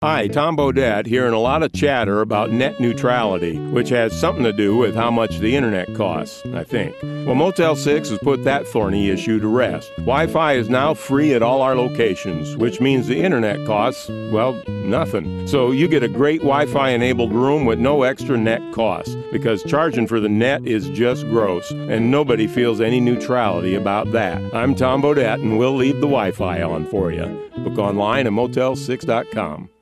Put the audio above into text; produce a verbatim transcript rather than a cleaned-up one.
Hi, Tom Bodette, hearing a lot of chatter about net neutrality, which has something to do with how much the internet costs, I think. Well, Motel six has put that thorny issue to rest. Wi-Fi is now free at all our locations, which means the internet costs, well, nothing. So you get a great Wi-Fi enabled room with no extra net costs, because charging for the net is just gross, and nobody feels any neutrality about that. I'm Tom Bodette, and we'll leave the Wi-Fi on for you. Book online at motel six dot com.